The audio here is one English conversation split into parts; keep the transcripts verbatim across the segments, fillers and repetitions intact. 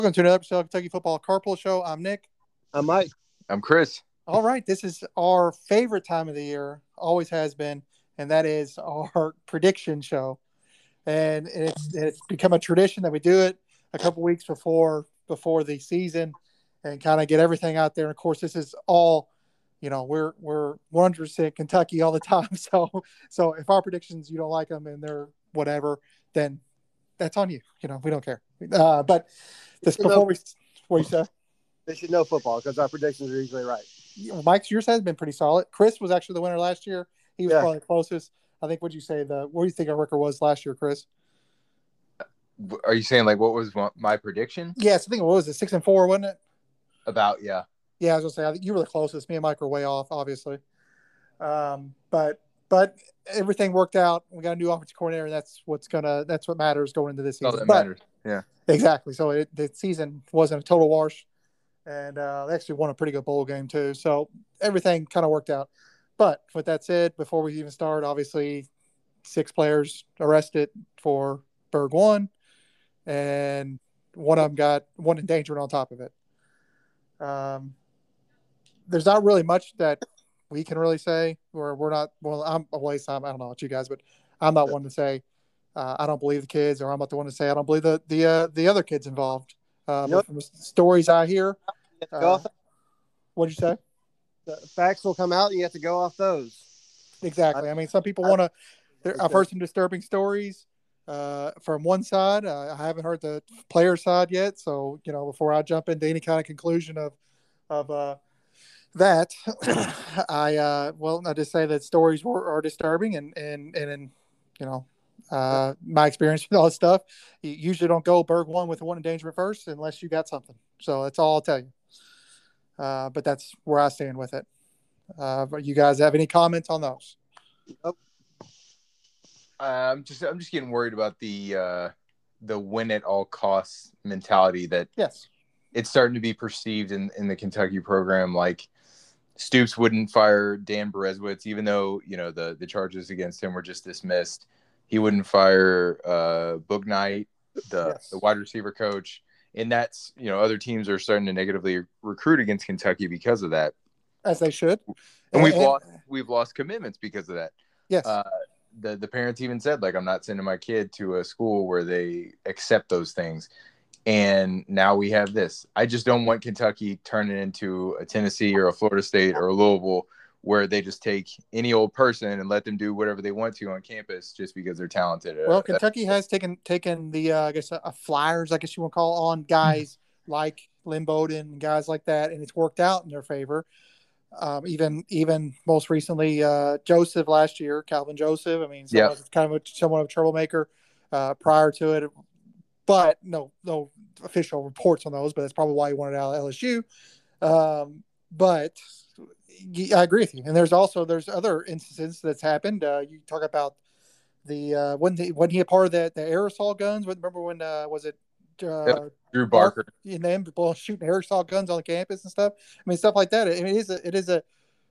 Welcome to another episode of Kentucky Football Carpool Show. I'm Nick. I'm Mike. I'm Chris. All right, this is our favorite time of the year, always has been, and that is our prediction show. And it's it's become a tradition that we do it a couple weeks before before the season, and kind of get everything out there. And of course, this is all, you know, we're we're one hundred percent Kentucky all the time. So so if our predictions you don't like them and they're whatever, then that's on you. You know, we don't care. Uh, but this before know, we what you say? They should know football because our predictions are usually right. Yeah, Mike's yours has been pretty solid. Chris was actually the winner last year. He was yeah. probably the closest. I think. What'd you say? The what do you think our record was last year, Chris? Are you saying like what was my prediction? Yes, I think it was it six and four, wasn't it? About yeah. Yeah, I was gonna say I think you were the closest. Me and Mike were way off, obviously. Um, but but everything worked out. We got a new offensive coordinator, and that's what's gonna that's what matters going into this season. Oh, that but, matters. Yeah, exactly. So it, the season wasn't a total wash, and uh, they actually won a pretty good bowl game too. So everything kind of worked out. But with that said, before we even start, obviously six players arrested for Berg one, and one of them got one endangerment on top of it. Um, there's not really much that we can really say, or we're not. Well, I'm at least I'm, I don't know about you guys, but I'm not one to say uh, I don't believe the kids, or I'm not the one to say I don't believe the the uh, the other kids involved. Uh, nope. But from the stories I hear, uh, what did you say? The facts will come out, and you have to go off those. Exactly. I mean, some people want to. I've heard some disturbing stories uh, from one side. Uh, I haven't heard the player side yet, so you know, before I jump into any kind of conclusion of of uh, that, I uh, well, I just say that stories were are disturbing, and and and, and you know, uh, my experience with all this stuff, you usually don't go Berg one with one endangerment first unless you got something. So that's all I'll tell you. Uh, but that's where I stand with it. Uh, but you guys have any comments on those? Nope. Uh, I'm just I'm just getting worried about the uh, the win at all costs mentality that yes, it's starting to be perceived in, in the Kentucky program. Like Stoops wouldn't fire Dan Berezowitz, even though you know the the charges against him were just dismissed. He wouldn't fire uh, Boog Knight, the yes. the wide receiver coach. And that's, you know, other teams are starting to negatively recruit against Kentucky because of that. As they should. And, and we've and, lost we've lost commitments because of that. Yes. Uh, the, the parents even said, like, I'm not sending my kid to a school where they accept those things. And now we have this. I just don't want Kentucky turning into a Tennessee or a Florida State or a Louisville where they just take any old person and let them do whatever they want to on campus just because they're talented. Well, uh, Kentucky has taken taken the uh, I guess uh, flyers, I guess you want to call on guys like Lynn Bowden and guys like that, and it's worked out in their favor. Um, even even most recently, uh, Joseph last year, Calvin Joseph. I mean, someone Yep. kind of a, somewhat of a troublemaker uh, prior to it, but no no official reports on those. But that's probably why he wanted out of L S U. Um, but I agree with you. And there's also there's other instances that's happened. Uh, you talk about the uh, when the when he a part of the, the aerosol guns. Remember when uh, was it uh, Drew Barker and them people shooting aerosol guns on the campus and stuff? I mean, stuff like that. I mean, it is a, it is a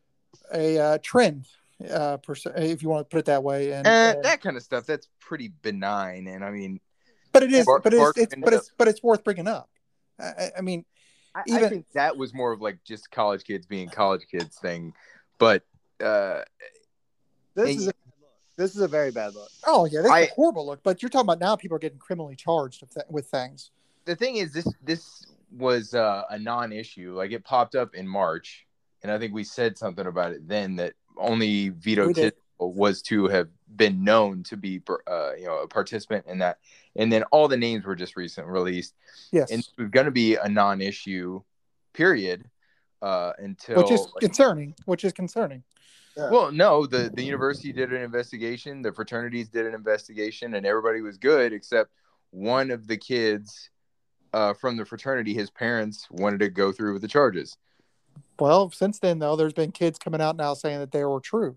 a uh, trend, uh, per se, if you want to put it that way. And, uh, and that kind of stuff. That's pretty benign. And I mean, but it is, Bar- but it's, Barker it's but it's but it's worth bringing up. I, I mean. I, Even, I think that was more of like just college kids being college kids thing, but uh, this is a, this is a very bad look. Oh yeah, that's I, a horrible look. But you're talking about now people are getting criminally charged with, th- with things. The thing is, this this was uh, a non-issue. Like it popped up in March, and I think we said something about it then that only Vito Tisdale was to have been known to be uh, you know a participant in that, and then all the names were just recently released. Yes, and it's going to be a non-issue period uh, until which is like, concerning. Which is concerning. Yeah. Well, no, the the university did an investigation, the fraternities did an investigation, and everybody was good except one of the kids uh, from the fraternity. His parents wanted to go through with the charges. Well, since then though, there's been kids coming out now saying that they were true.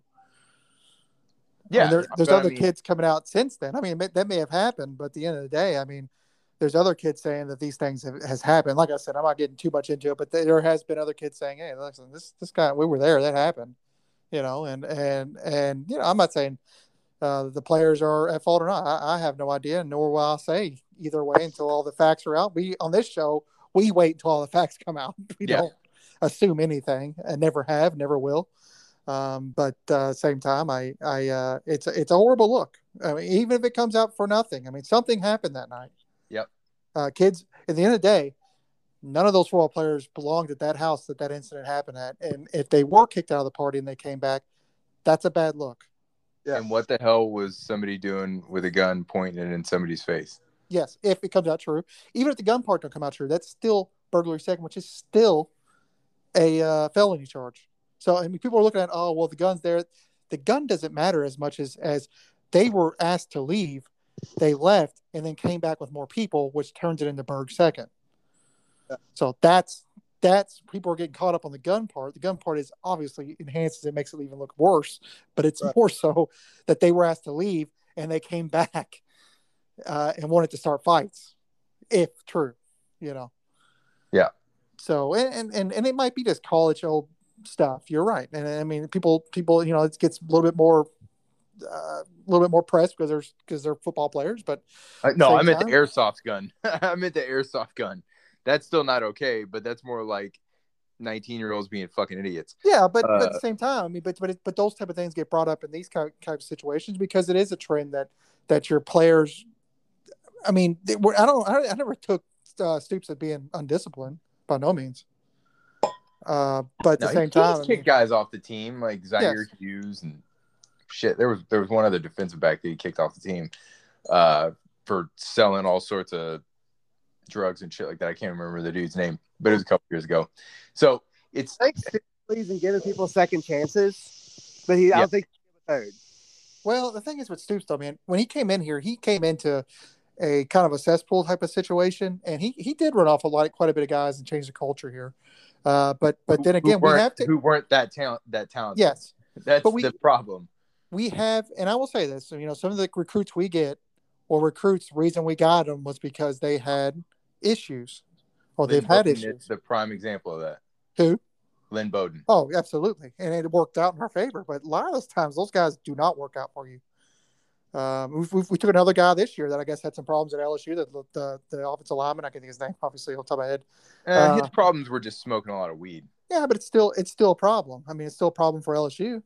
Yeah, I mean, there, there's other I mean, kids coming out since then. I mean, that may have happened, but at the end of the day, I mean, there's other kids saying that these things have, has happened. Like I said, I'm not getting too much into it, but there has been other kids saying, "Hey, listen, this this guy, we were there, that happened," you know. And and and you know, I'm not saying uh, the players are at fault or not. I, I have no idea, nor will I say either way until all the facts are out. We on this show we wait until all the facts come out. We Yeah. don't assume anything, and never have, never will. Um, but uh, same time, I, I, uh, it's it's a horrible look. I mean, even if it comes out for nothing, I mean, something happened that night. Yep. Uh, kids, at the end of the day, none of those football players belonged at that house that that incident happened at. And if they were kicked out of the party and they came back, that's a bad look. Yeah. And what the hell was somebody doing with a gun pointing it in somebody's face? Yes, if it comes out true. Even if the gun part don't come out true, that's still burglary second, which is still a uh, felony charge. So, I mean, people are looking at, oh, well, the gun's there. The gun doesn't matter as much as, as they were asked to leave. They left and then came back with more people, which turns it into Berg second. Yeah. So that's, that's, people are getting caught up on the gun part. The gun part is obviously enhances it, makes it even look worse. But it's right. more so that they were asked to leave and they came back uh, and wanted to start fights, if true, you know. Yeah. So, and, and, and it might be just college old stuff. You're right. And I mean, people, people, you know, it gets a little bit more, uh, a little bit more press because there's, because they're football players, but uh, no, I meant time, the airsoft gun. I meant the airsoft gun. That's still not okay, but that's more like nineteen year olds being fucking idiots. Yeah. But, uh, but at the same time, I mean, but, but, it, but those type of things get brought up in these kind of, kind of situations because it is a trend that, that your players, I mean, they were, I don't, I, I never took uh, Stoops as being undisciplined by no means. Uh, but at no, the same he, time, he's kicked guys off the team like Zaire yes. Hughes and shit. There was there was one other defensive back that he kicked off the team uh, for selling all sorts of drugs and shit like that. I can't remember the dude's name, but it was a couple years ago. So it's please and giving people second chances, but he yeah. I don't think he gave a third. Well, the thing is with Stoops, though, man, when he came in here, he came into a kind of a cesspool type of situation, and he he did run off a lot, quite a bit of guys, and change the culture here. Uh, but but then again, we have to who weren't that talent that talented. Yes, that's but we, the problem. We have, and I will say this: you know, some of the recruits we get, or recruits, the reason we got them was because they had issues, or Lynn they've had Bowden issues. Is the prime example of that. Who? Lynn Bowden. Oh, absolutely, and it worked out in our favor. But a lot of those times, those guys do not work out for you. Um, we've, we've, we took another guy this year that I guess had some problems at L S U. That the the offensive lineman, I can't think of his name, obviously, off the top of my head. Uh, uh, his problems were just smoking a lot of weed. Yeah, but it's still it's still a problem. I mean, it's still a problem for L S U.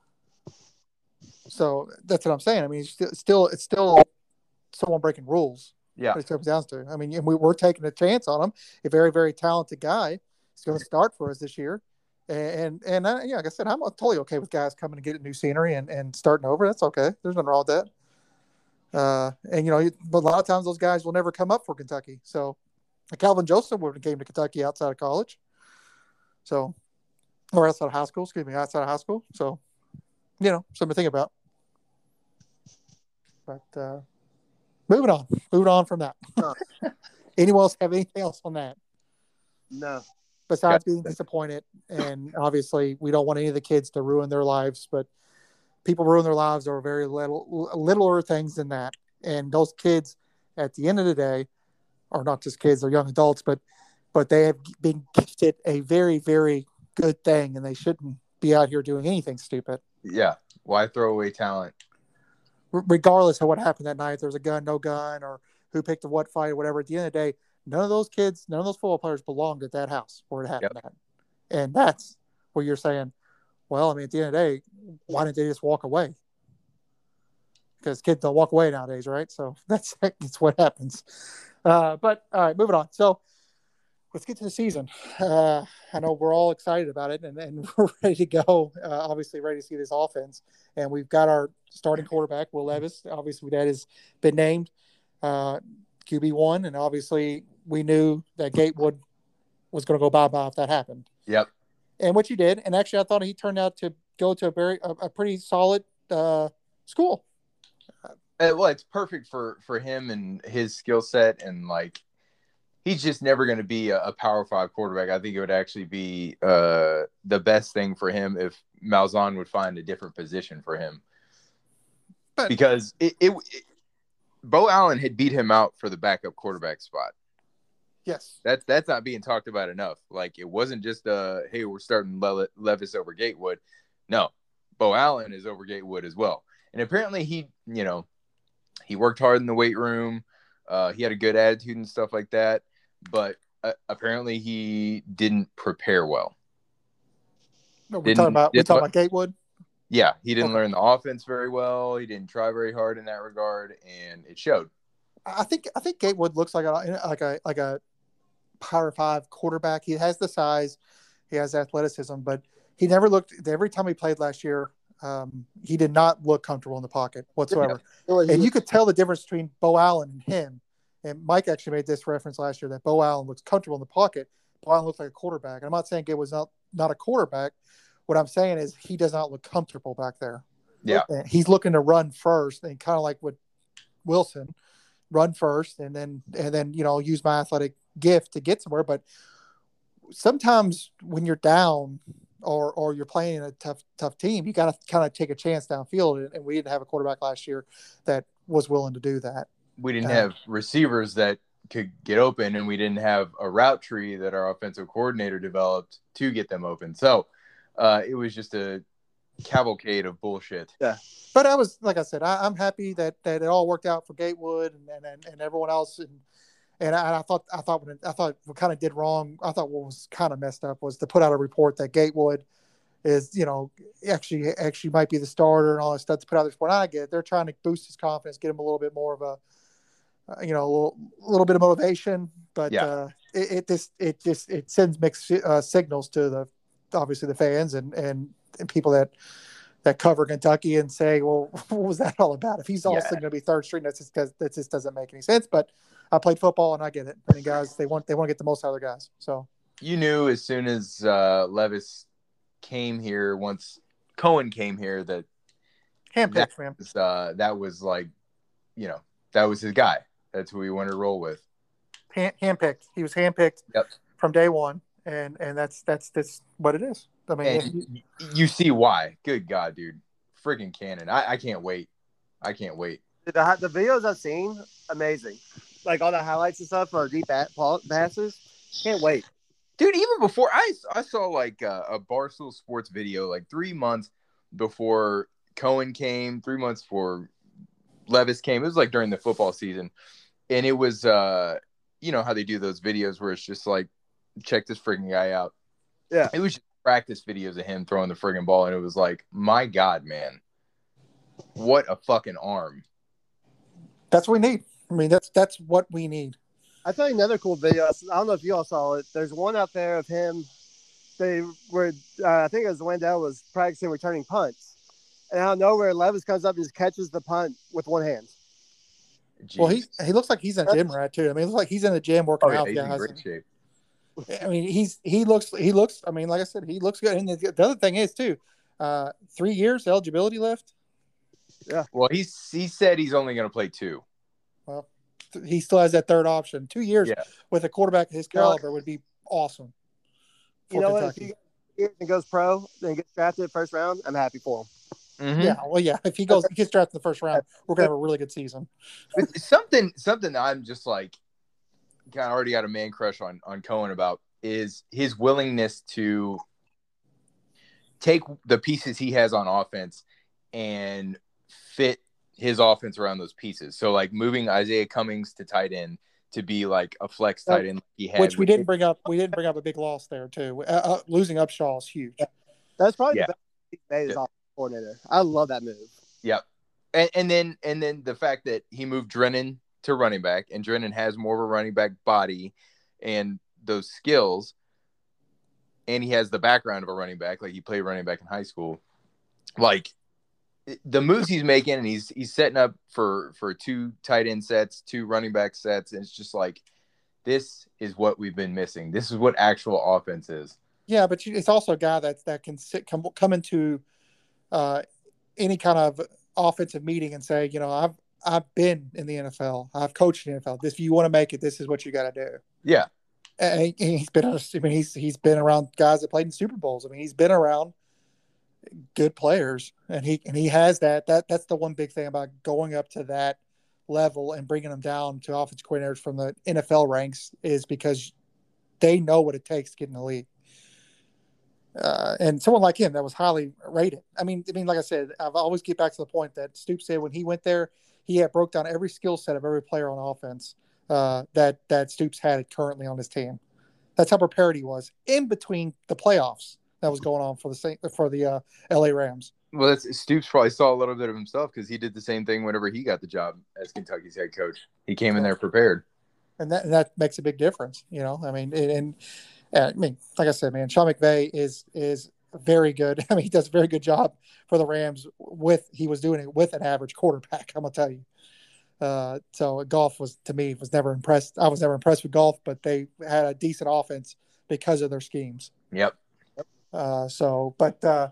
So that's what I'm saying. I mean, it's still it's still, it's still someone breaking rules. Yeah, what it comes down to. I mean, and we, we're taking a chance on him. A very very talented guy. He's going to start for us this year. And and I, yeah, like I said, I'm totally okay with guys coming to get a new scenery and, and starting over. That's okay. There's nothing wrong with that. Uh, and you know, but a lot of times those guys will never come up for Kentucky. So, Calvin Joseph would have came to Kentucky outside of college. So, or outside of high school. Excuse me, outside of high school. So, you know, something to think about. But uh, moving on, moving on from that. Anyone else have anything else on that? No. Besides being disappointed, and obviously we don't want any of the kids to ruin their lives, but people ruin their lives over very little, littler things than that. And those kids, at the end of the day, are not just kids; they're young adults, but but they have been gifted a very, very good thing, and they shouldn't be out here doing anything stupid. Yeah, why throw away talent? R- regardless of what happened that night, if there's a gun, no gun, or who picked the what fight, or whatever. At the end of the day, none of those kids, none of those football players belonged at that house where it happened yep. at. And that's where you're saying, well, I mean, at the end of the day, why didn't they just walk away? Because kids don't walk away nowadays, right? So that's, that's what happens. Uh, but, all right, moving on. So let's get to the season. Uh, I know we're all excited about it, and, and we're ready to go, uh, obviously ready to see this offense. And we've got our starting quarterback, Will Levis. Obviously, that has been named uh, Q B one, and obviously we knew that Gatewood was going to go bye-bye if that happened. Yep. And what you did, and actually I thought he turned out to go to a very a, a pretty solid uh, school. Uh, well, it's perfect for, for him and his skill set, and like he's just never going to be a, a Power Five quarterback. I think it would actually be uh, the best thing for him if Malzahn would find a different position for him, but, because it, it, it Bo Allen had beat him out for the backup quarterback spot. Yes. That's that's not being talked about enough. Like, it wasn't just, uh, hey, we're starting Le- Levis over Gatewood. No, Bo Allen is over Gatewood as well. And apparently he, you know, he worked hard in the weight room. Uh, he had a good attitude and stuff like that, but uh, apparently he didn't prepare well. We talking about we talking about Gatewood. Yeah, he didn't Okay. learn the offense very well. He didn't try very hard in that regard, and it showed. I think I think Gatewood looks like a like a like a Power Five quarterback. He has the size, he has athleticism, but he never looked. Every time he played last year, um, he did not look comfortable in the pocket whatsoever. Yeah. And you could tell the difference between Bo Allen and him. And Mike actually made this reference last year that Bo Allen looks comfortable in the pocket. Bo Allen looks like a quarterback. And I'm not saying Gatewood's not not a quarterback. What I'm saying is he does not look comfortable back there. Yeah, and he's looking to run first, and kind of like with Wilson, run first, and then and then you know use my athletic gift to get somewhere. But sometimes when you're down or or you're playing a tough tough team, you got to kind of take a chance downfield. And we didn't have a quarterback last year that was willing to do that. We didn't um, have receivers that could get open, and we didn't have a route tree that our offensive coordinator developed to get them open. So uh, it was just a cavalcade of bullshit. Yeah, but I was like I said, I, I'm happy that, that it all worked out for Gatewood and and, and everyone else. And and I, I thought I thought when it, I thought what kind of did wrong. I thought what was kind of messed up was to put out a report that Gatewood is you know actually actually might be the starter and all that stuff to put out this report. I get it. They're trying to boost his confidence, get him a little bit more of a uh, you know a little, little bit of motivation. But yeah. uh, it, it just it just it sends mixed uh, signals to the obviously the fans and and, and people that. that cover Kentucky and say, well, what was that all about? If he's also yeah. going to be third string, that's just because that just doesn't make any sense. But I played football and I get it. I mean, guys, they want they want to get the most out of their guys. So you knew as soon as uh, Levis came here, once Cohen came here, that handpicked, man. Was, uh, that was like, you know, that was his guy. That's who he wanted to roll with. Hand handpicked. He was handpicked yep. from day one, and and that's that's that's what it is. I mean, and you, you see why. Good God, dude. Freaking cannon. I, I can't wait. I can't wait. The, the videos I've seen, amazing. Like all the highlights and stuff for deep passes. Can't wait. Dude, even before, I, I saw like a, a Barstool Sports video like three months before Cohen came, three months before Levis came. It was like during the football season. And it was, uh, you know how they do those videos where it's just like, check this freaking guy out. Yeah. It was just practice videos of him throwing the friggin' ball, and it was like, my God, man, what a fucking arm. That's what we need. I mean, that's that's what we need. I tell you another cool video. I don't know if you all saw it. There's one out there of him. They were, uh, I think it was Wendell was practicing returning punts, and out of nowhere, Levis comes up and just catches the punt with one hand. Jeez. Well, he he looks like he's in the gym rat too. I mean, it looks like he's in the gym working oh, yeah, out. He's guys. in great shape. I mean, he's he looks he looks. I mean, like I said, he looks good. And the, the other thing is too, uh, three years eligibility left. Yeah. Well, he's he said he's only going to play two. Well, th- he still has that third option. Two years yeah. with a quarterback of his caliber would be awesome. You know what? If he, he goes pro, then gets drafted first round, I'm happy for him. Mm-hmm. Yeah. Well, yeah. If he goes, he gets drafted in the first round, we're gonna have a really good season. But something something that I'm just like. Kind of already got a man crush on on Cohen about is his willingness to take the pieces he has on offense and fit his offense around those pieces. So like moving Isaiah Cummings to tight end to be like a flex tight end, like he had, which we didn't bring up. We didn't bring up a big loss there too. Uh, uh, losing Upshaw is huge. That's probably yeah. the best he's made as offensive coordinator. I love that move. Yep, and, and then and then the fact that he moved Drennan to running back, and Drennan has more of a running back body and those skills, and he has the background of a running back, like he played running back in high school. Like the moves he's making, and he's he's setting up for for two tight end sets, two running back sets, and it's just like this is what we've been missing. This is what actual offense is. Yeah, but it's also a guy that that can sit come come into uh, any kind of offensive meeting and say, you know, I've I've been in the N F L. I've coached in the N F L. This, if you want to make it, this is what you got to do. Yeah, and he's been. I mean, he's he's been around guys that played in Super Bowls. I mean, he's been around good players, and he and he has that. That that's the one big thing about going up to that level and bringing them down to offensive coordinators from the N F L ranks is because they know what it takes to get in the league. Uh, and someone like him that was highly rated. I mean, I mean, like I said, I've always get back to the point that Stoops said when he went there. he had broke down every skill set of every player on offense uh, that that Stoops had currently on his team. That's how prepared he was in between the playoffs that was going on for the Saint, for the uh, L A Rams. Well, that's, Stoops probably saw a little bit of himself because he did the same thing whenever he got the job as Kentucky's head coach. He came in there prepared, and that and that makes a big difference. You know, I mean, and, and I mean, like I said, man, Sean McVay is is very good. I mean, he does a very good job for the Rams with he was doing it with an average quarterback. I'm gonna tell you. Uh, so Goff was to me was never impressed. I was never impressed with Goff, but they had a decent offense because of their schemes. Yep. Uh, so, but uh,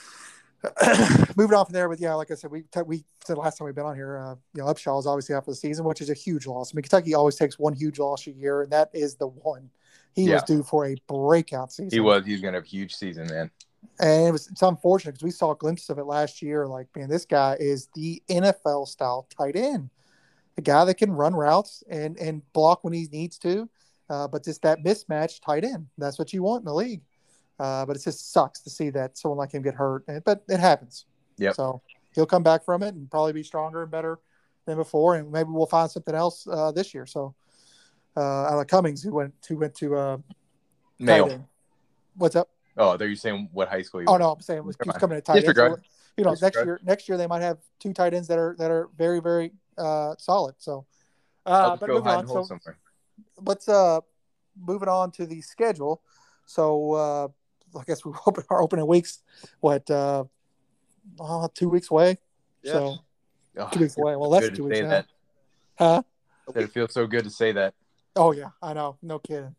moving on from there, but yeah, like I said, we we said last time we've been on here, uh, you know, Upshaw is obviously out for the season, which is a huge loss. I mean, Kentucky always takes one huge loss a year, and that is the one. He Yeah. was due for a breakout season. He was. He's going to have a huge season, man. And it was it's unfortunate because we saw a glimpse of it last year. Like, man, this guy is the N F L style tight end, a guy that can run routes and and block when he needs to, uh, but just that mismatch tight end. That's what you want in the league. Uh, but it just sucks to see that someone like him get hurt. And, but it happens. Yep. So he'll come back from it and probably be stronger and better than before. And maybe we'll find something else uh, this year. So uh, out of Cummings, who went who went to uh, Male. tight end. What's up? Oh, they're you saying what high school? He Oh was? no, I'm saying it was, Never he's mind. coming to tight end. Disregard. So, you know, Disregard. next year, next year they might have two tight ends that are that are very very uh, solid. So, I'll uh, just but go moving hide on. and hole So somewhere. let's uh, moving on to the schedule. So uh, I guess we open our opening weeks. What uh, uh, two weeks away? Yeah. So Oh, two weeks away. Well, good less to than two weeks say now. that. Huh? It feels so good to say that. Oh yeah, I know. No kidding.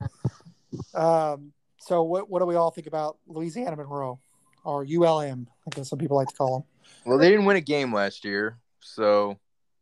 Um, so what what do we all think about Louisiana Monroe, or U L M? I guess some people like to call them. Well, they didn't win a game last year, so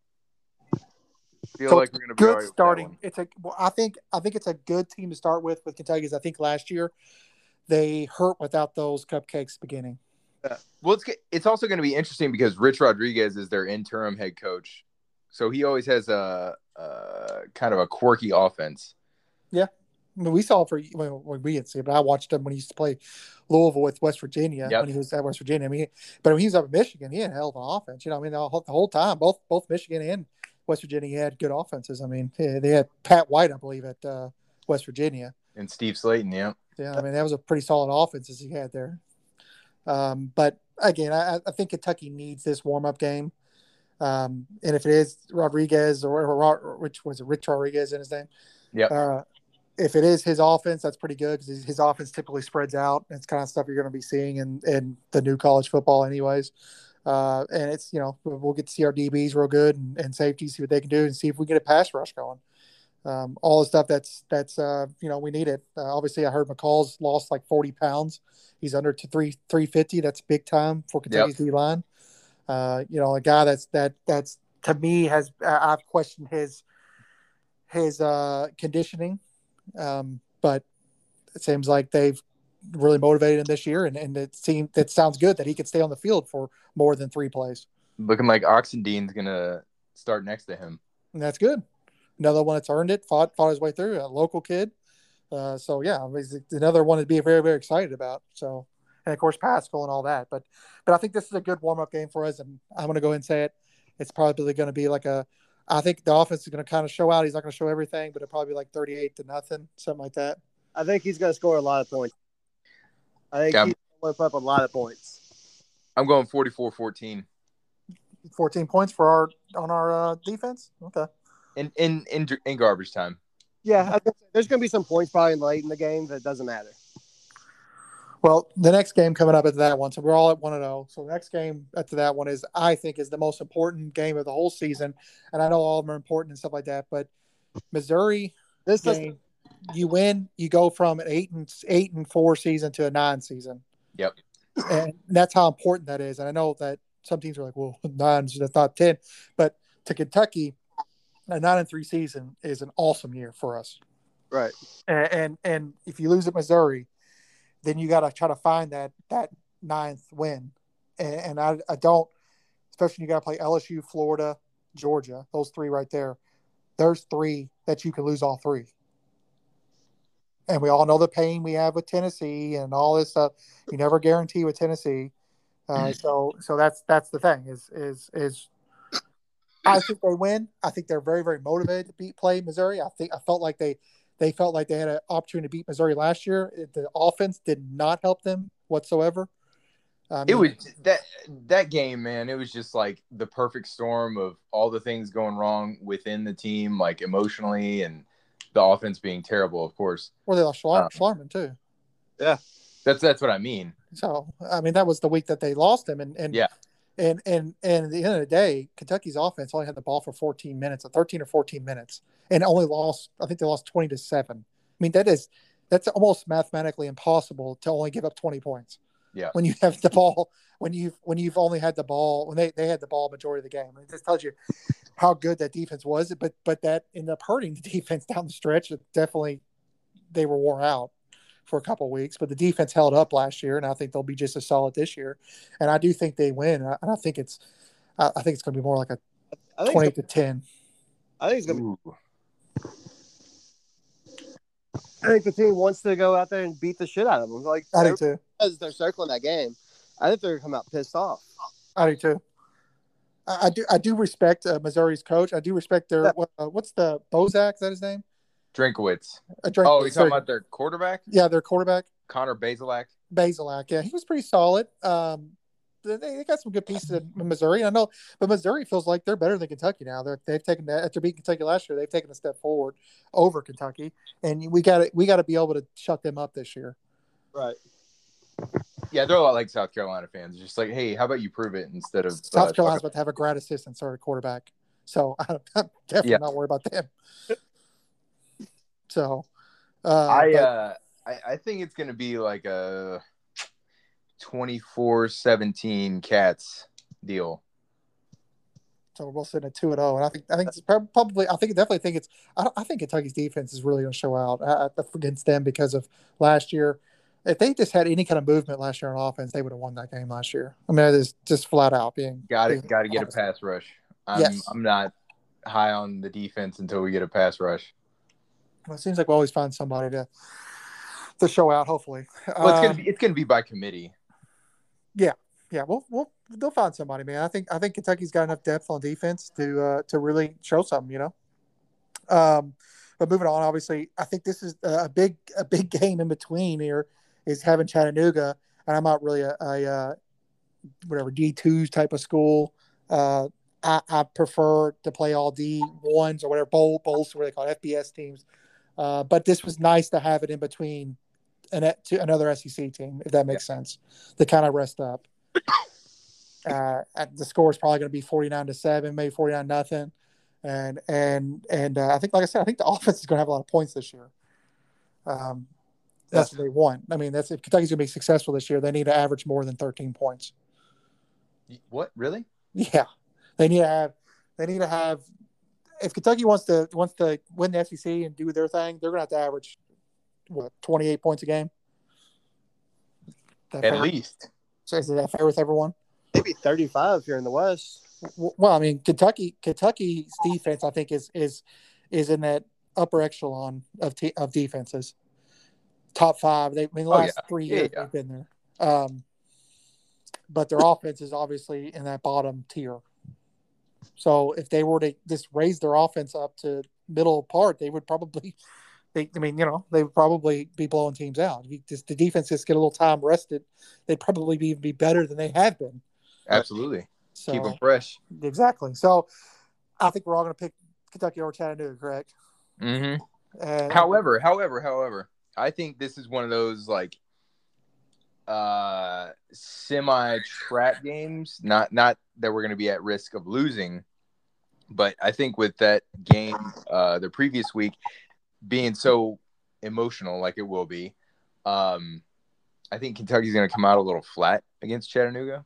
I feel So like it's we're gonna be good all right with that starting. one. It's a. Well, I think I think it's a good team to start with with Kentucky. 'Cause I think last year they hurt without those cupcakes beginning. Well, it's it's also going to be interesting because Rich Rodriguez is their interim head coach, so he always has a, a kind of a quirky offense. Yeah, I mean, we saw it for well, we didn't see it, but I watched him when he used to play Louisville with West Virginia Yep. when he was at West Virginia. I mean, but when he was up in Michigan, he had a hell of an offense. You know, I mean, the whole, the whole time, both both Michigan and West Virginia had good offenses. I mean, they had Pat White, I believe, at uh, West Virginia. And Steve Slayton, yeah. Yeah, I mean, that was a pretty solid offense as he had there. Um, but again, I, I think Kentucky needs this warm up game. Um, and if it is Rodriguez or, or which was it, Rich Rodriguez in his name? Yep. Uh, if it is his offense, that's pretty good because his, his offense typically spreads out. It's kind of stuff you're going to be seeing in, in the new college football, anyways. Uh, and it's, you know, we'll get to see our D Bs real good and, and safeties, see what they can do and see if we get a pass rush going. Um, all the stuff that's, that's, uh, you know, we need it. Uh, obviously I heard McCall's lost like forty pounds. He's under to three, three fifty. That's big time for Kentucky's D line. Uh, you know, a guy that's, that, that's to me has, I've questioned his, his, uh, conditioning. Um, but it seems like they've really motivated him this year. And, and it seems, it sounds good that he could stay on the field for more than three plays. Looking like Oxendine's going to start next to him. And that's good. Another one that's earned it, fought fought his way through, a local kid. Uh, so yeah, it's another one to be very very excited about. So, and of course Pascal and all that. But but I think this is a good warm up game for us, and I'm going to go ahead and say it. It's probably going to be like a. I think the offense is going to kind of show out. He's not going to show everything, but it'll probably be like thirty-eight to nothing, something like that. I think he's going to score a lot of points. I think Yeah. he's going to put up a lot of points. I'm going forty-four fourteen. fourteen points for our on our uh, defense. Okay. In, in in in garbage time. Yeah, I think there's going to be some points probably late in the game that doesn't matter. Well, the next game coming up after that one, so we're all at one and zero. So the next game after that one is, I think, is the most important game of the whole season, and I know all of them are important and stuff like that. But Missouri This game, you win, you go from an eight and eight and four season to a nine season. Yep. And that's how important that is. And I know that some teams are like, well, nine's that's not ten, but to Kentucky, a nine and three season is an awesome year for us. right. And and, and if you lose at Missouri, then you got to try to find that that ninth win. And, and I, I don't, especially when you got to play L S U, Florida, Georgia, those three right there. There's three that you can lose all three. And we all know the pain we have with Tennessee and all this stuff. You never guarantee with Tennessee. Uh, so so that's that's the thing is is is I think they win. I think they're very, very motivated to beat play Missouri. I think I felt like they they felt like they had an opportunity to beat Missouri last year. The offense did not help them whatsoever. I mean, it was that that game, man. It was just like the perfect storm of all the things going wrong within the team, like emotionally, and the offense being terrible, of course. Well, they lost Schlar- Um, Schlarman too. Yeah, that's that's what I mean. So I mean, that was the week that they lost him, and and Yeah. and and and at the end of the day, Kentucky's offense only had the ball for fourteen minutes, or thirteen or fourteen minutes, and only lost. I think they lost twenty to seven. I mean, that is that's almost mathematically impossible to only give up twenty points. Yeah. When you have the ball, when you've when you've only had the ball, when they, they had the ball majority of the game, it just tells you how good that defense was. But but that ended up hurting the defense down the stretch. It definitely, they were wore out for a couple of weeks, but the defense held up last year, and I think they'll be just as solid this year. And I do think they win, and I think it's I think it's going to be more like a I think twenty to ten. I think it's going to be. I think the team wants to go out there and beat the shit out of them. Like I do too. As they're circling that game, I think they're gonna come out pissed off. I do too. I, I do. I do respect uh, Missouri's coach. I do respect their. Yeah. What, uh, what's the Bozak? Is that his name? Drinkowitz. Uh, Drink, oh, you're sorry. talking about their quarterback? Yeah, their quarterback. Connor Bazelak. Bazelak. Yeah, he was pretty solid. Um, they, they got some good pieces in Missouri. I know, but Missouri feels like they're better than Kentucky now. They're, they've taken that after beating Kentucky last year. They've taken a step forward over Kentucky, and we got to we got to be able to shut them up this year. Right. Yeah, they're a lot like South Carolina fans. Just like, hey, how about you prove it instead of South uh, Carolina's about to have a grad assistant start at quarterback, so I'm definitely Yeah. not worried about them. So, uh, I, but- uh, I I think it's gonna be like a twenty-four seventeen Cats deal. So we're both sitting at two and zero, and I think I think it's prob- probably I think definitely think it's I, I think Kentucky's defense is really going to show out uh, against them because of last year. If they just had any kind of movement last year on offense, they would have won that game last year. I mean, it is just flat out being Got being it. Got to get a honest. pass rush. I'm Yes. I'm not high on the defense until we get a pass rush. Well, it seems like we always find somebody to to show out. Hopefully, Well, it's gonna Um, be it's gonna be by committee. yeah, we'll we'll they'll find somebody, man. I think I think Kentucky's got enough depth on defense to uh, to really show something, you know. Um, but moving on, obviously, I think this is a big a big game in between here is having Chattanooga, and I'm not really a, a uh, whatever D twos type of school. Uh, I, I prefer to play all D ones or whatever bowl bowls, what they call it, F B S teams. Uh, but this was nice to have it in between an, to another S E C team, if that makes sense, to kind of rest up. Uh, the score is probably going to be forty-nine to seven, maybe forty-nine nothing, and and and uh, I think, like I said, I think the offense is going to have a lot of points this year. Um, that's what they want. I mean, that's if Kentucky's going to be successful this year, they need to average more than thirteen points. What really? Yeah, they need to have. They need to have. If Kentucky wants to wants to win the S E C and do their thing, they're going to have to average what twenty-eight points a game. That At fair? least. So is that fair with everyone? Maybe thirty-five if you're in the West. Well, I mean, Kentucky Kentucky's defense, I think, is is is in that upper echelon of te- of defenses, top five. They, I mean, the Oh, last yeah. three Yeah, years yeah. they've been there. Um, but their offense is obviously in that bottom tier. So if they were to just raise their offense up to middle part, they would probably, they, I mean, you know, they would probably be blowing teams out. If you just, the defense just get a little time rested, they'd probably be, be better than they have been. Absolutely. So Keep them fresh. exactly. So I think we're all going to pick Kentucky over Chattanooga, correct? Mm-hmm. And However, however, however, I think this is one of those like uh semi trap games. Not not that we're going to be at risk of losing, but I think with that game, uh, the previous week being so emotional, like it will be, um, I think Kentucky's going to come out a little flat against Chattanooga.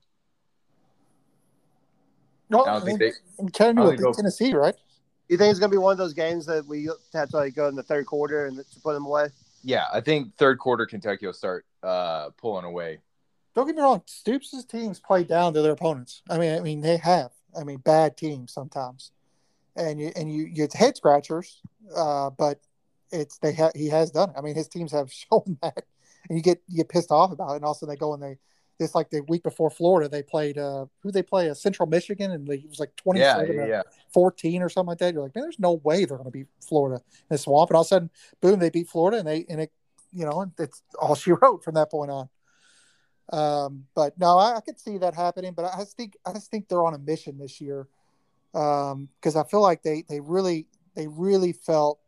no, I don't think they. Chattanooga I think beat they'll- Tennessee, right? You think it's gonna be one of those games that we have to like go in the third quarter and to put them away? Yeah, I think third quarter Kentucky will start uh, pulling away. Don't get me wrong. Stoops' teams play down to their opponents. I mean, I mean they have. I mean, bad teams sometimes, and you and you you it's head scratchers. Uh, but it's they have he has done it. I mean, his teams have shown that, and you get you get pissed off about it, and also they go and they this like the week before Florida, they played uh, who they play, a uh, Central Michigan, and they, it was like twenty-seven yeah, yeah, yeah. to fourteen or something like that. You're like, man, there's no way they're going to beat Florida in the swamp. And all of a sudden, boom, they beat Florida, and they and it, you know, it's all she wrote from that point on. Um, but no, I, I could see that happening. But I just think I just think they're on a mission this year because um, I feel like they they really they really felt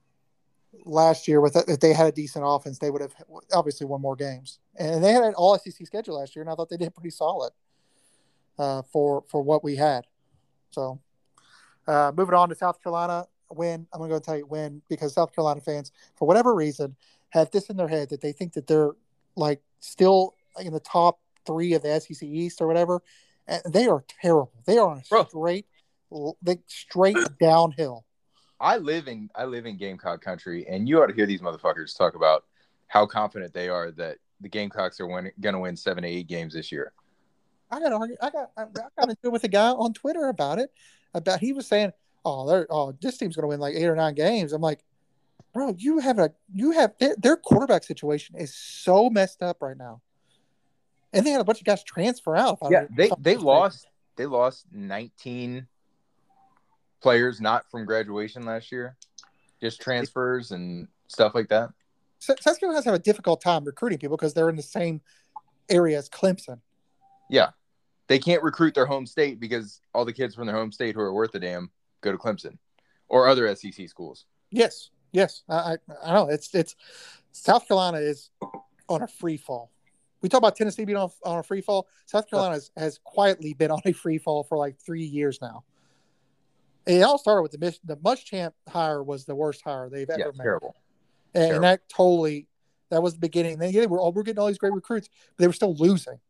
last year with if they had a decent offense, they would have obviously won more games. And they had an all S E C schedule last year, and I thought they did pretty solid uh, for for what we had. So uh, moving on to South Carolina, win. I'm going to go tell you win because South Carolina fans, for whatever reason, have this in their head that they think that they're like still in the top three of the S E C East or whatever. And they are terrible. They are on a Bro. straight, they straight downhill. I live in I live in Gamecock country, and you ought to hear these motherfuckers talk about how confident they are that the Gamecocks are going to win seven to eight games this year. I got argue. I got I got into it with a guy on Twitter about it. About he was saying, "Oh, they're oh this team's going to win like eight or nine games." I'm like, bro, you have a you have their, their quarterback situation is so messed up right now, and they had a bunch of guys transfer out. Yeah, they they lost they lost nineteen players not from graduation last year, just transfers and stuff like that. South Carolina has have a difficult time recruiting people because they're in the same area as Clemson. Yeah, they can't recruit their home state because all the kids from their home state who are worth a damn go to Clemson or other S E C schools. Yes, yes, I I know it's it's South Carolina is on a free fall. We talk about Tennessee being on, on a free fall. South Carolina has, has quietly been on a free fall for like three years now. It all started with the the Muschamp hire was the worst hire they've ever yeah, made. Terrible. And, terrible. and that totally that was the beginning. Then yeah, we're all we're getting all these great recruits, but they were still losing.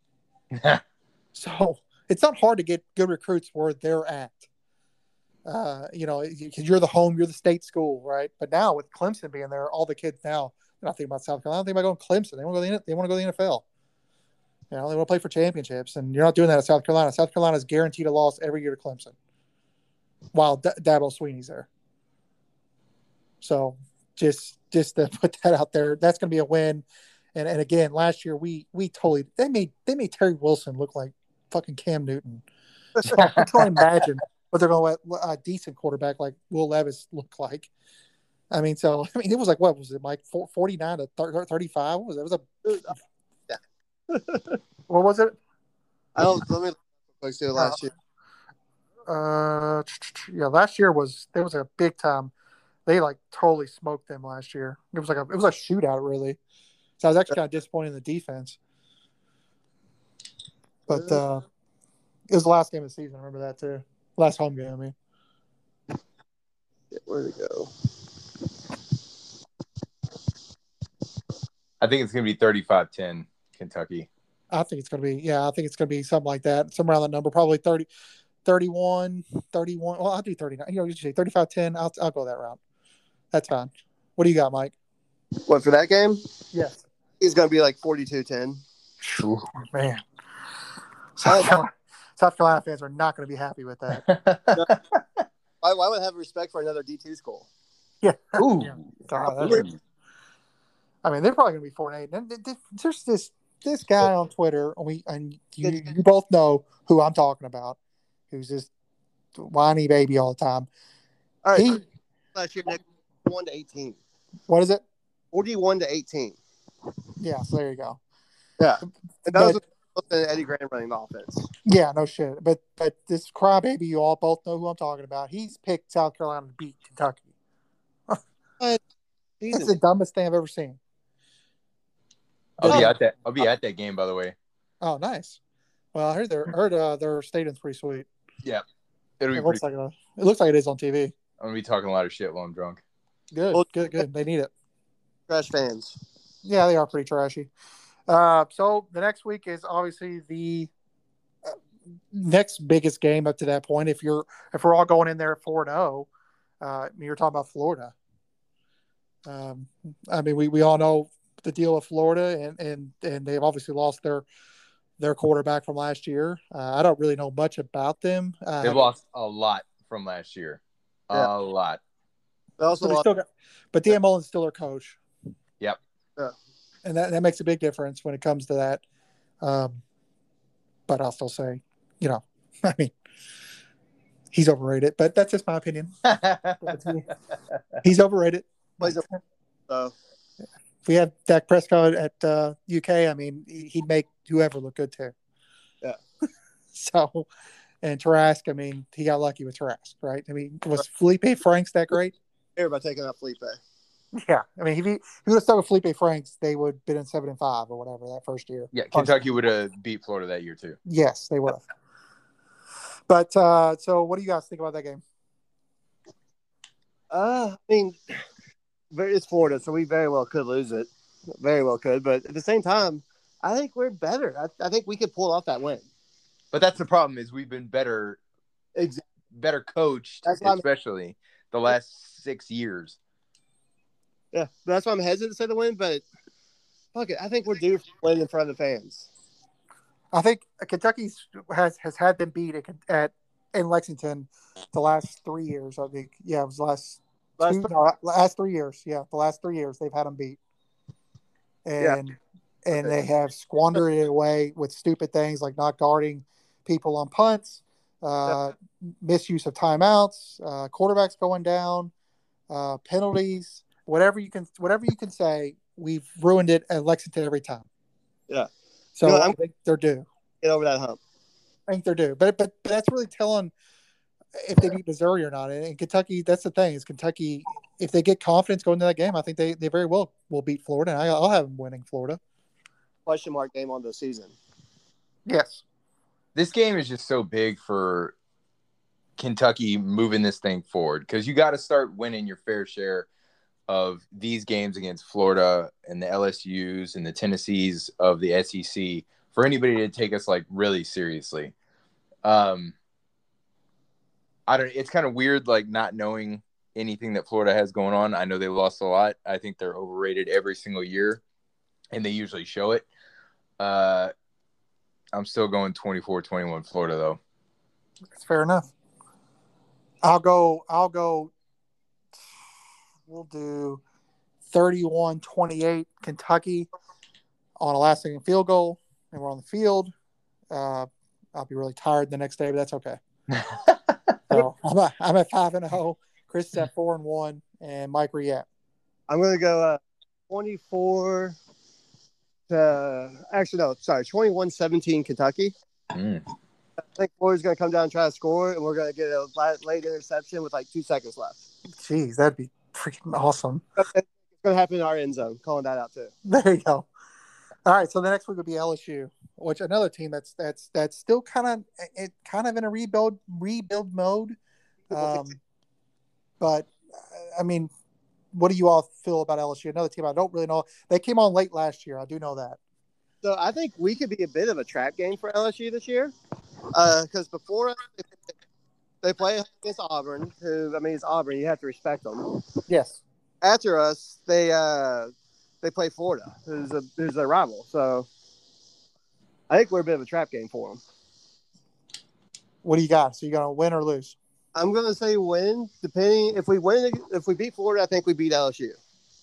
So it's not hard to get good recruits where they're at. Uh, you know, because you're the home, you're the state school, right? But now with Clemson being there, all the kids now they're not thinking about South Carolina. They're thinking about going to Clemson. They want to go to the, they want to go to the N F L. You know, they want to play for championships, and you're not doing that at South Carolina. South Carolina is guaranteed a loss every year to Clemson, while D- Dabo Sweeney's there. So just just to put that out there, that's going to be a win. And and again, last year we we totally they made they made Terry Wilson look like fucking Cam Newton. So I can't imagine what they're going to let a decent quarterback like Will Levis look like. I mean, so I mean, it was like what was it, Mike? forty-nine to thirty-five? What was it? It was a yeah. What was it? I don't. Let me look see last year. Uh, yeah, last year was there was a big time. They like totally smoked them last year. It was like a it was a shootout really. So I was actually kind of disappointed in the defense. But uh, it was the last game of the season. I remember that too. Last home game, I mean. Where'd it go? I think it's going to be thirty-five ten Kentucky. I think it's going to be, yeah, I think it's going to be something like that. Somewhere around that number, probably thirty, thirty-one, thirty-one. Well, I'll do thirty-nine. You know, you say thirty-five ten. I'll, I'll go that route. That's fine. What do you got, Mike? What, for that game? Yes. It's going to be like forty-two ten. Oh, man. South Carolina, South Carolina fans are not going to be happy with that. I, I would have respect for another D two school. Yeah. Ooh. Yeah. God, I mean, they're probably going to be four and eight. And there's this this guy on Twitter, and we and you, you both know who I'm talking about, who's this whiny baby all the time. All right. He, last year, Nick, one to eighteen. What is it? Forty-one to eighteen. Yeah. So there you go. Yeah. And that but, was with Eddie Graham running the offense. Yeah. No shit. But but this crybaby, you all both know who I'm talking about. He's picked South Carolina to beat Kentucky. It's the dumbest thing I've ever seen. I'll be at that. I'll be at that game, by the way. Oh, nice. Well, I heard their heard uh, their stadium's pretty sweet. Yeah, it'll be. It looks pretty... like a, it looks like it is on T V. I'm gonna be talking a lot of shit while I'm drunk. Good, well, good, good. They need it. Trash fans. Yeah, they are pretty trashy. Uh, so the next week is obviously the uh, next biggest game up to that point. If you're if we're all going in there at four and zero, uh, you're talking about Florida. Um, I mean, we, we all know the deal with Florida, and, and, and they've obviously lost their their quarterback from last year. Uh, I don't really know much about them. Uh, they've lost a lot from last year, yeah. a lot. They also but, lost- still got, but Dan Mullen's still their coach. Yep. Yeah. And that, that makes a big difference when it comes to that. Um, but I'll still say, you know, I mean, he's overrated. But that's just my opinion. He's overrated. Plays a, so. If we have Dak Prescott at uh, U K, I mean, he'd make whoever look good too. Yeah. So, and Trask, I mean, he got lucky with Trask, right? I mean, was Felipe Franks that great? Everybody taking out Felipe. Yeah, I mean, if he, if he would have stuck with Felipe Franks, they would have been in seven and five or whatever that first year. Yeah, Kentucky would have beat Florida that year too. Yes, they would have. But uh, so, what do you guys think about that game? Uh, I mean, it's Florida, so we very well could lose it. Very well could, but at the same time, I think we're better. I, I think we could pull off that win. But that's the problem is we've been better, exactly. better coached, especially I'm... the last six years. Yeah, that's why I'm hesitant to say the win, but fuck it, I think we're due for a win in front of the fans. I think Kentucky has, has had them beat at, at in Lexington the last three years. I think, yeah, it was the last last, two, no, last three years. Yeah, the last three years they've had them beat, and yeah. and they have squandered it away with stupid things like not guarding people on punts, uh, yeah. misuse of timeouts, uh, quarterbacks going down, uh, penalties, whatever you can, whatever you can say. We've ruined it at Lexington every time. Yeah. So you know, I think they're due. Get over that hump. I think they're due, but but, but that's really telling if they beat Missouri or not. And in Kentucky, that's the thing is Kentucky. If they get confidence going into that game, I think they, they very well will beat Florida. And I, I'll have them winning Florida. Question mark game on the season. Yes, this game is just so big for Kentucky moving this thing forward because you got to start winning your fair share of these games against Florida and the L S Us and the Tennessees of the S E C for anybody to take us like really seriously. Um, I don't, it's kind of weird, like not knowing anything that Florida has going on. I know they lost a lot. I think they're overrated every single year and they usually show it. Uh, I'm still going twenty-four twenty-one Florida though. That's fair enough. I'll go, I'll go, We'll do thirty-one twenty-eight Kentucky on a last-second field goal, and we're on the field. Uh, I'll be really tired the next day, but that's okay. so I'm at, I'm at five and zero. Chris is at four and one, and Mike, where you at? I'm going to go uh, twenty-four to actually no, sorry, twenty-one seventeen Kentucky. Mm. I think Florida's going to come down and try to score, and we're going to get a late interception with like two seconds left. Jeez, that'd be freaking awesome. It's going to happen in our end zone. Calling that out too. There you go. All right, so the next week will be L S U, which another team that's that's that's still kind of it kind of in a rebuild rebuild mode. Um, but I mean, what do you all feel about L S U? Another team I don't really know. They came on late last year. I do know that. So I think we could be a bit of a trap game for L S U this year, because uh, before they play against Auburn, who I mean, it's Auburn. You have to respect them. Yes. After us, they uh, they play Florida, who's a who's a rival. So I think we're a bit of a trap game for them. What do you got? So you gonna win or lose? I'm gonna say win. Depending if we win, if we beat Florida, I think we beat L S U.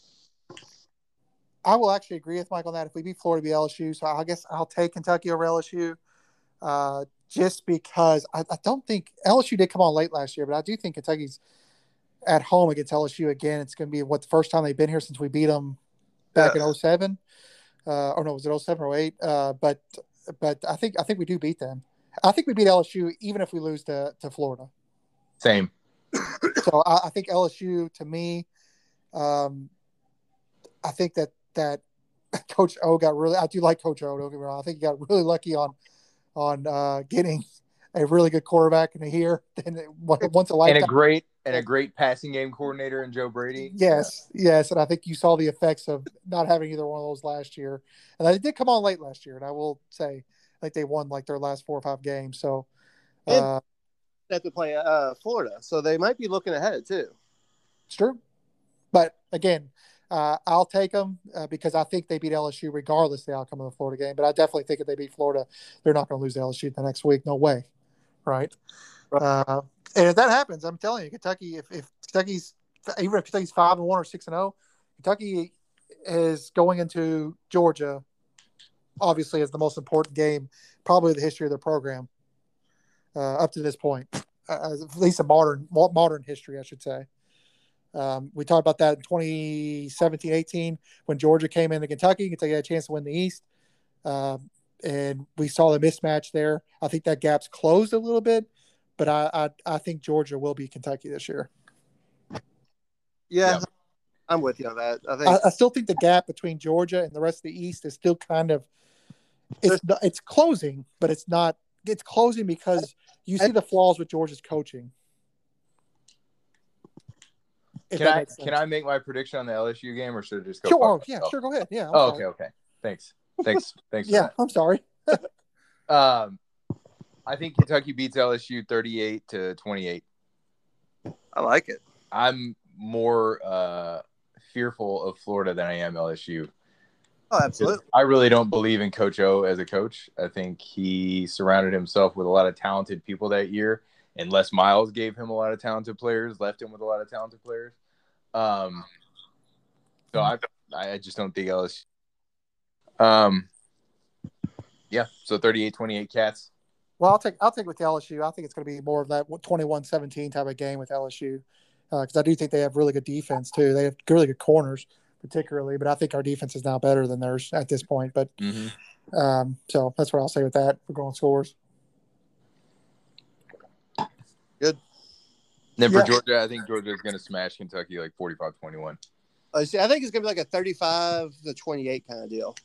I will actually agree with Mike on that. If we beat Florida, we beat L S U. So I guess I'll take Kentucky over L S U. Uh, just because I, I don't think L S U did come on late last year, but I do think Kentucky's at home against L S U again. It's going to be what the first time they've been here since we beat them back yeah. in oh seven. Uh, or no, was it oh seven or oh eight? Uh, but but I think I think we do beat them. I think we beat L S U even if we lose to, to Florida. Same. So I, I think L S U to me, um, I think that that Coach O got really. I do like Coach O. Don't get me wrong. I think he got really lucky on. on uh, getting a really good quarterback in here and once a lifetime. And a great and a great passing game coordinator in Joe Brady. Yes, yeah. yes, and I think you saw the effects of not having either one of those last year. And they did come on late last year, and I will say I think they won like their last four or five games. So uh, they have to play uh, Florida, so they might be looking ahead too. It's true, but again. Uh, I'll take them uh, because I think they beat L S U regardless of the outcome of the Florida game. But I definitely think if they beat Florida, they're not going to lose to L S U the next week. No way. Right. right. Uh, and if that happens, I'm telling you, Kentucky, if, if Kentucky's, even if Kentucky's five and one or six and oh, Kentucky is going into Georgia obviously as the most important game, probably in the history of their program uh, up to this point, uh, at least in modern modern history, I should say. Um, we talked about that in twenty seventeen eighteen when Georgia came into Kentucky. Kentucky had a chance to win the East. Um, and we saw the mismatch there. I think that gap's closed a little bit, but I I, I think Georgia will beat Kentucky this year. Yeah, Yep. I'm with you on that. I think I, I still think the gap between Georgia and the rest of the East is still kind of it's it's closing, but it's not. It's closing because you see the flaws with Georgia's coaching. If Can that I makes sense. can I make my prediction on the L S U game, or should I just go? Sure. fuck Oh, yeah. myself? Sure. Go ahead. Yeah. I'm Oh, sorry. okay. Okay. Thanks. Thanks. Thanks. Yeah. For I'm sorry. that. Um, I think Kentucky beats L S U thirty-eight to twenty-eight. I like it. I'm more uh, fearful of Florida than I am L S U. Oh, absolutely. I really don't believe in Coach O as a coach. I think he surrounded himself with a lot of talented people that year, and Les Miles gave him a lot of talented players, left him with a lot of talented players. Um, so I, I just don't think L S U. Um, yeah. So thirty-eight twenty-eight Cats. Well, I'll take I'll take with L S U. I think it's going to be more of that twenty-one seventeen type of game with L S U because uh, I do think they have really good defense too. They have really good corners, particularly, but I think our defense is now better than theirs at this point. But Mm-hmm. um, so that's what I'll say with that. We're going scores. Good. Then for Yeah. Georgia, I think Georgia is going to smash Kentucky like forty-five twenty-one. Uh, see, I think it's gonna be like a thirty-five to twenty-eight kind of deal.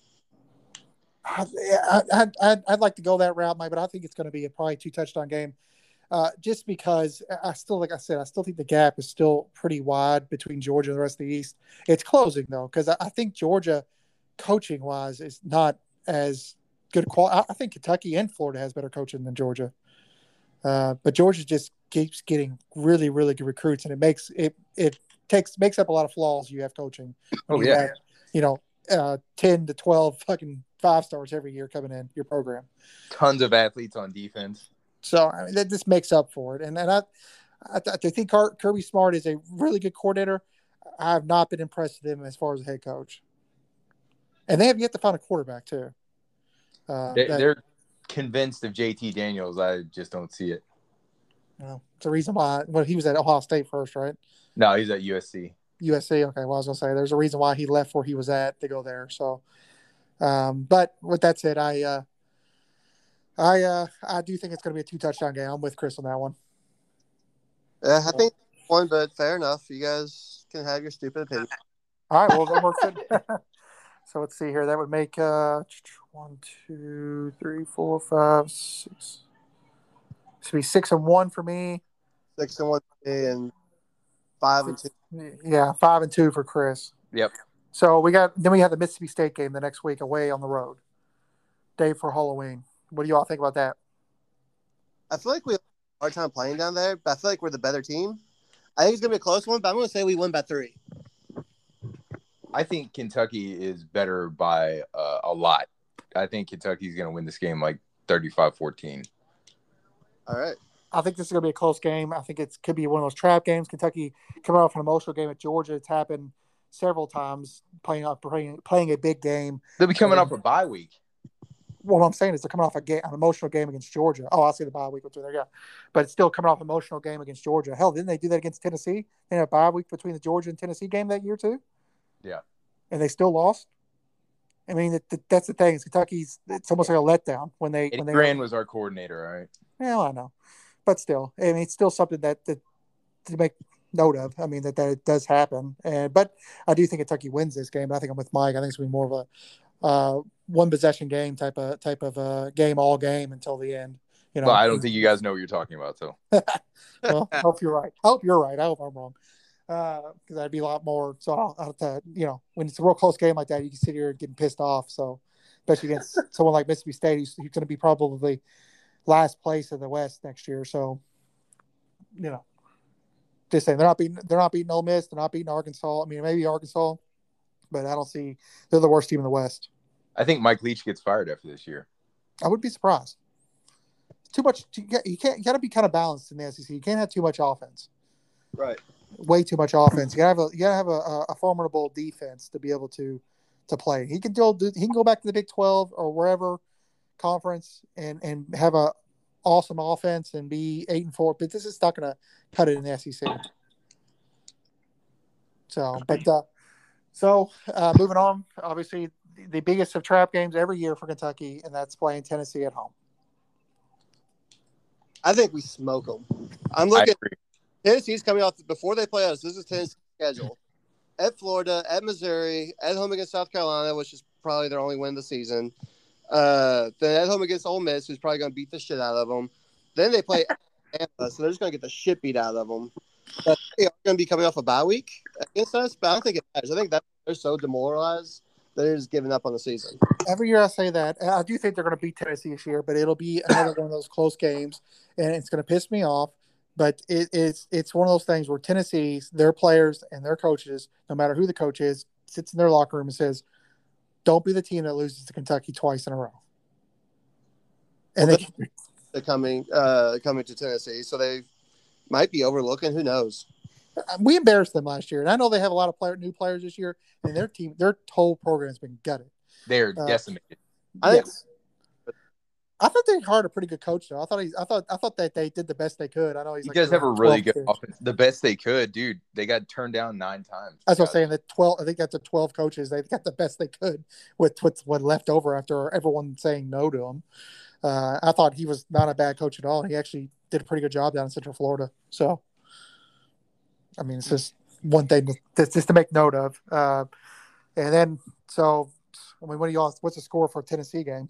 I, I, I'd, I'd like to go that route, Mike, but I think it's going to be a probably two touchdown game. Uh, just because I still, like I said, I still think the gap is still pretty wide between Georgia and the rest of the East. It's closing though, because I, I think Georgia, coaching wise, is not as good. Qual- I, I think Kentucky and Florida has better coaching than Georgia, uh, but Georgia just keeps getting really, really good recruits, and it makes it it takes makes up a lot of flaws you have coaching. When Oh, you yeah. have, you know, uh, ten to twelve fucking five stars every year coming in your program. Tons of athletes on defense. So I mean, that just makes up for it. And and I, I, I think Kirby Smart is a really good coordinator. I have not been impressed with him as far as a head coach. And they have yet to find a quarterback too. Uh, They, that, they're convinced of J T Daniels. I just don't see it. you know, it's a reason why. Well, he was at Ohio State first, right? No, he's at U S C. U S C. Okay, well, I was gonna say there's a reason why he left where he was at to go there. So, um, but with that said, I, uh, I, uh, I do think it's going to be a two touchdown game. I'm with Chris on that one. Yeah, I think one, but fair enough. You guys can have your stupid opinion. All right, well, that works. So let's see here. That would make uh, one, two, three, four, five, six. This would be six and one for me. Six and one and five and two. Yeah, five and two for Chris. Yep. So we got then we have the Mississippi State game the next week away on the road. Day for Halloween. What do you all think about that? I feel like we have a hard time playing down there, but I feel like we're the better team. I think it's gonna be a close one, but I'm gonna say we win by three. I think Kentucky is better by uh, a lot. I think Kentucky's going to win this game like thirty-five fourteen. All right. I think this is going to be a close game. I think it could be one of those trap games. Kentucky coming off an emotional game at Georgia. It's happened several times playing off playing, playing a big game. They'll be coming and, off a bye week. What I'm saying is they're coming off a game, an emotional game against Georgia. Oh, I see the bye week between there, yeah. But it's still coming off an emotional game against Georgia. Hell, didn't they do that against Tennessee? They had a bye week between the Georgia and Tennessee game that year too. Yeah. And they still lost. I mean, it, it, that's the thing. Is Kentucky's it's almost like a letdown when they Eddie when they. Gran was our coordinator, all right. Well, I know, but still, I mean, it's still something that, that to make note of. I mean, that, that it does happen, and but I do think Kentucky wins this game. I think I'm with Mike. I think it's gonna be more of a uh, one possession game type of type of uh, game all game until the end. You know, well, I don't think you guys know what you're talking about, so. Well, I hope you're right. I hope you're right. I hope I'm wrong. Because uh, that'd be a lot more. So I'll, I'll have to, you know, when it's a real close game like that, you can sit here getting pissed off. So, especially against someone like Mississippi State, who's, who's going to be probably last place in the West next year. So, you know, just saying they're not beating, they're not beating Ole Miss, they're not beating Arkansas. I mean, maybe Arkansas, but I don't see they're the worst team in the West. I think Mike Leach gets fired after this year. I would be surprised. Too much. You can't. You can't. You got to be kind of balanced in the S E C. You can't have too much offense. Right. Way too much offense. You gotta have a you gotta have a, a formidable defense to be able to to play. He can do. He can go back to the Big twelve or wherever conference and and have a awesome offense and be eight and four. But this is not going to cut it in the S E C. So, but uh, so uh, moving on. Obviously, the, the biggest of trap games every year for Kentucky, and that's playing Tennessee at home. I think we smoke them. I'm looking. Tennessee's coming off before they play us. This is Tennessee's schedule: at Florida, at Missouri, at home against South Carolina, which is probably their only win of the season. Uh, then at home against Ole Miss, who's probably going to beat the shit out of them. Then they play Alabama, so they're just going to get the shit beat out of them. But they are going to be coming off a bye week against us, but I don't think it matters. I think that they're so demoralized they're just giving up on the season. Every year I say that. I do think they're going to beat Tennessee this year, but it'll be another one of those close games, and it's going to piss me off. But it, it's it's one of those things where Tennessee, their players and their coaches, no matter who the coach is, sits in their locker room and says, "Don't be the team that loses to Kentucky twice in a row." And well, they, they're coming uh, coming to Tennessee, so they might be overlooking. Who knows? We embarrassed them last year, and I know they have a lot of player, new players this year, and their team, their whole program has been gutted. They're uh, decimated. I think. Yes. I thought they hired a pretty good coach, though. I thought he, I thought, I thought that they did the best they could. I know he's. He like does have a really good coach. offense. The best they could, dude. They got turned down nine times. That's what I'm saying. That twelve, I think that's the twelve coaches. They got the best they could with with what left over after everyone saying no to him. Uh, I thought he was not a bad coach at all. He actually did a pretty good job down in Central Florida. So, I mean, it's just one thing to, just to make note of. Uh, and then, so, I mean, what do y'all? What's the score for a Tennessee game?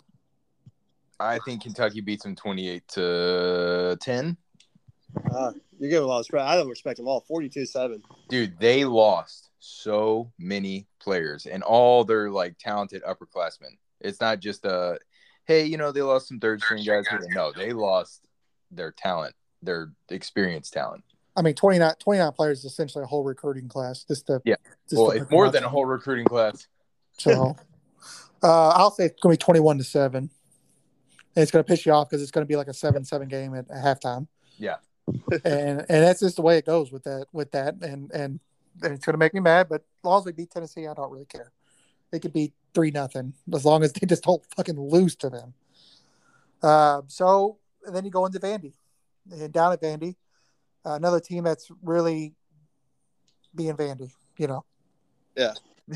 I think Kentucky beats them twenty-eight to ten. Uh, you're giving a lot of respect. I don't respect them all. forty-two seven. Dude, they lost so many players and all their like talented upperclassmen. It's not just a, hey, you know, they lost some third string guys here. No, they lost their talent, their experienced talent. I mean, twenty-nine, twenty-nine players is essentially a whole recruiting class. Just to yeah, just well, it's more than a whole recruiting class. So, uh, I'll say it's going to be twenty-one to seven. And it's going to piss you off because it's going to be like a seven seven game at, at halftime. Yeah. and and that's just the way it goes with that with that and and, and it's going to make me mad. But as long as they beat Tennessee, I don't really care. They could beat three nothing as long as they just don't fucking lose to them. Uh, so and then you go into Vandy, and down at Vandy, uh, another team that's really being Vandy. You know. Yeah.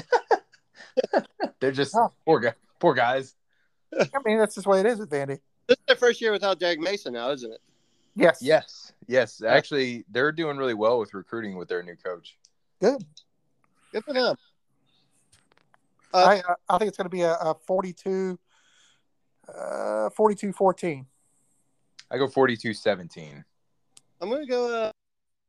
They're just oh. poor guys. Poor guys. I mean, that's just the way it is with Vandy. This is their first year without Derek Mason now, isn't it? Yes. Yes. Yes. Actually, they're doing really well with recruiting with their new coach. Good. Good for them. Uh, I I think it's going to be a, a forty-two, uh, forty-two fourteen. I go forty-two seventeen. I'm going to go. Uh...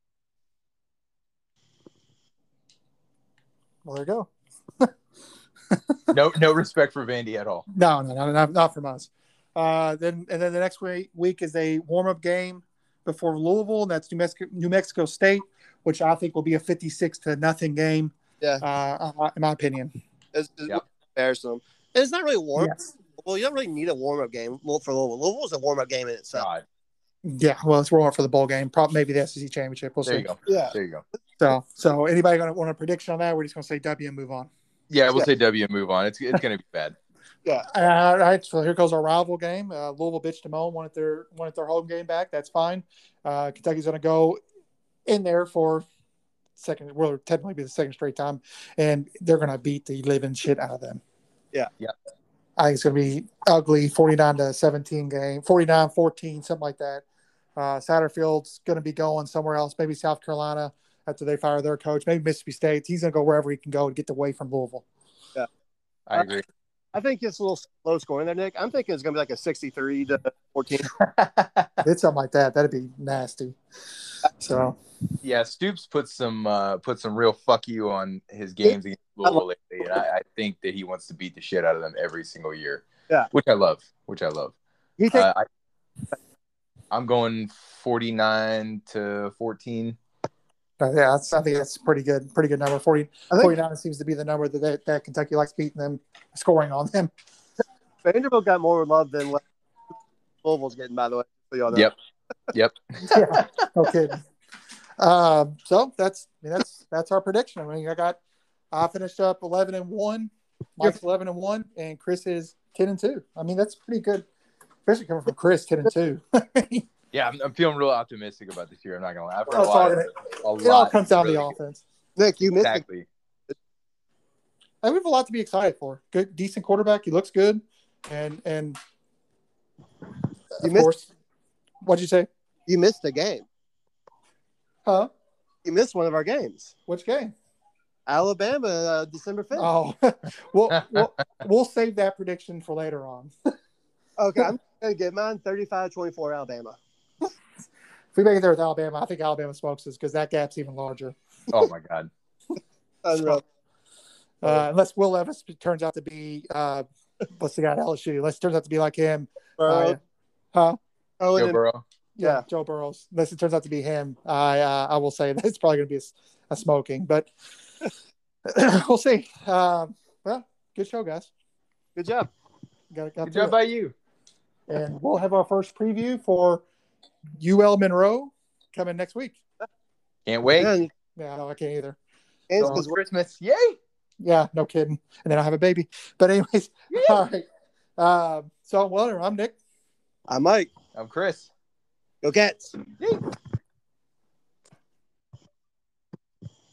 Well, there you go. no, no respect for Vandy at all. No, no, no, not, not from us. Uh, then and then the next week, week is a warm up game before Louisville, and that's New Mexico, New Mexico State, which I think will be a fifty-six to nothing game. Yeah, uh, in my opinion, it's, it's yep. embarrassing. It's not really warm. Yes. Well, you don't really need a warm up game for Louisville. Louisville is a warm up game in itself. God. Yeah, well, it's warm up for the bowl game. Probably maybe the S E C championship. We'll there see. You go. Yeah, there you go. So, so anybody going to want a prediction on that? We're just going to say W and move on. Yeah, we'll yeah. say W and move on. It's it's going to be bad. Yeah. All right. So here goes our rival game. Uh, Louisville bitched them all, wanted their wanted their home game back. That's fine. Uh, Kentucky's going to go in there for second. Well, technically be the second straight time, and they're going to beat the living shit out of them. Yeah. Yeah. I think it's going to be ugly, forty-nine to seventeen game, forty-nine fourteen, something like that. Uh, Satterfield's going to be going somewhere else, maybe South Carolina after they fire their coach, maybe Mississippi State. He's going to go wherever he can go to get away from Louisville. Yeah. I agree. I think it's a little low scoring there, Nick. I'm thinking it's going to be like a sixty-three to fourteen. It's something like that. That'd be nasty. So, yeah, Stoops put some uh, put some real fuck you on his games against Louisville lately, and I, I think that he wants to beat the shit out of them every single year. Yeah, which I love. Which I love. You think? Uh, I, I'm going forty-nine to fourteen. Uh, yeah, that's, I think that's pretty good. Pretty good number. forty, think, forty-nine seems to be the number that, that that Kentucky likes beating them, scoring on them. Vanderbilt got more love than what Louisville's getting, by the way. So y'all know. Yep. Yep. Yeah. Okay. Um, so that's I mean, that's that's our prediction. I mean, I got I finished up eleven and one. Mike's eleven and one, and Chris is ten and two. I mean, that's pretty good, especially coming from Chris, ten and two. Yeah, I'm, I'm feeling real optimistic about this year. I'm not gonna lie. I've heard Oh, a it's lot all of- gonna- a It all lot comes down to really the good. offense. Nick, you missed the Exactly. I have a lot to be excited for. Good, decent quarterback. He looks good, and and You of missed- course, what'd you say? you missed the game. Huh? You missed one of our games. Which game? Alabama, uh, December fifth. Oh, we'll, we'll we'll save that prediction for later on. Okay, I'm gonna get mine. thirty-five twenty-four Alabama. If we make it there with Alabama, I think Alabama smokes us because that gap's even larger. Oh my god. Unreal. Uh, unless Will Levis turns out to be, uh, what's the guy at L S U? Unless it turns out to be like him. Burrow. Uh, huh? Oh, and Joe then- Burrow. Yeah, Yeah. Joe Burrows. Unless it turns out to be him, I uh, I will say that it's probably going to be a, a smoking, but we'll see. Um, well, good show, guys. good job. Got, got Good through job it. by you. And we'll have our first preview for U L Monroe coming next week. Can't wait. And, Yeah, no, I can't either. and So, because Christmas. Yay. Yeah, no kidding. And then I'll have a baby. But anyways, all right. Um, so, well, I'm Nick. I'm Mike. I'm Chris. Go Cats. Yay.